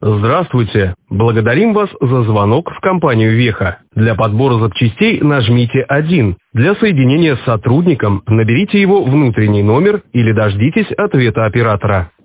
Здравствуйте. Благодарим вас за звонок в компанию «Веха». Для подбора запчастей нажмите 1. Для соединения с сотрудником наберите его внутренний номер или дождитесь ответа оператора.